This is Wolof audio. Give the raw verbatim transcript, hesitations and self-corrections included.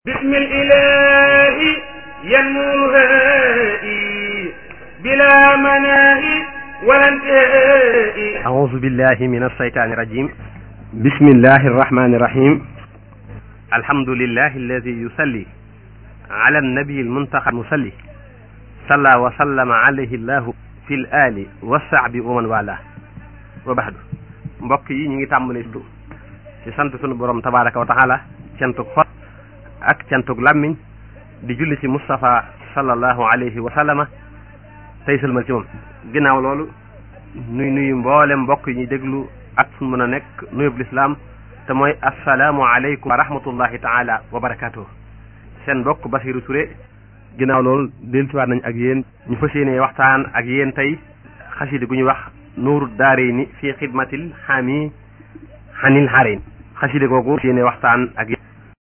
بسم الإله ينمو الهائي بلا مناهي ولا انتهاء. أعوذ بالله من الشيطان الرجيم. بسم الله الرحمن الرحيم. الحمد لله الذي يصلي على النبي المنتقى المصلي صلى وسلم عليه الله في الآل والصحب ومن والاه وبعد. mbokk yi ñu ngi tàmbali ci sant sunu borom tabaraka wa taala cantuk xol ak cantuk làmmiñ di julli ci Mustafa sallallahu alayhi wa sallama tey sëlmal ci moom. ginnaaw loolu nuy nuyu mboolem mbokk yi ñuy déglu ak fu mën a nekk nuyub lislaam te mooy assalaamu aleykum wa rahmatullahi taala wa barakaatuh. seen mbokk Basiru Touré ginnaaw loolu dellusiwaat nañ ak yéen ñu fas yéene waxtaan ak yéen tey xasida gu ñuy wax nuuru daarayni fi xidmatil xaami xanil xarayn. xasida googu yéene waxtaan ak